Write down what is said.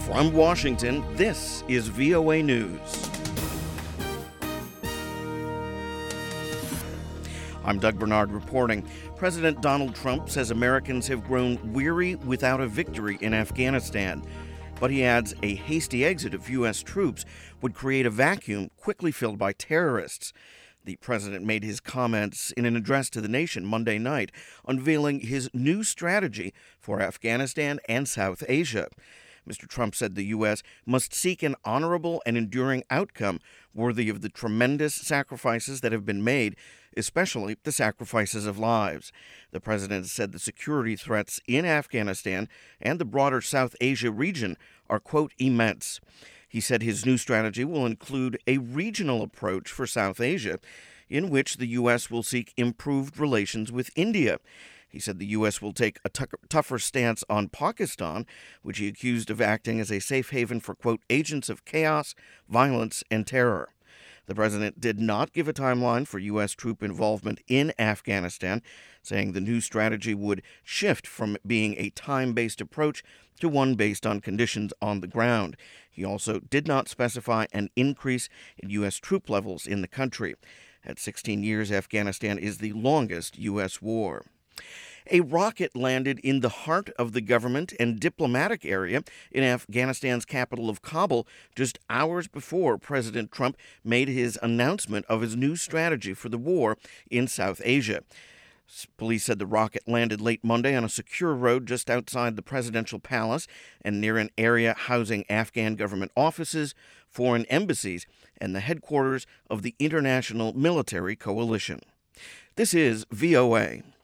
From Washington, this is VOA News. I'm Doug Bernard reporting. President Donald Trump says Americans have grown weary without a victory in Afghanistan. But he adds a hasty exit of U.S. troops would create a vacuum quickly filled by terrorists. The president made his comments in an address to the nation Monday night, unveiling his new strategy for Afghanistan and South Asia. Mr. Trump said the U.S. must seek an honorable and enduring outcome worthy of the tremendous sacrifices that have been made, especially the sacrifices of lives. The president said the security threats in Afghanistan and the broader South Asia region are, quote, immense. He said his new strategy will include a regional approach for South Asia, in which the U.S. will seek improved relations with India. He said the U.S. will take a tougher stance on Pakistan, which he accused of acting as a safe haven for, quote, agents of chaos, violence, and terror. The president did not give a timeline for U.S. troop involvement in Afghanistan, saying the new strategy would shift from being a time-based approach to one based on conditions on the ground. He also did not specify an increase in U.S. troop levels in the country. At 16 years, Afghanistan is the longest U.S. war. A rocket landed in the heart of the government and diplomatic area in Afghanistan's capital of Kabul just hours before President Trump made his announcement of his new strategy for the war in South Asia. Police said the rocket landed late Monday on a secure road just outside the presidential palace and near an area housing Afghan government offices, foreign embassies, and the headquarters of the International Military Coalition. This is VOA.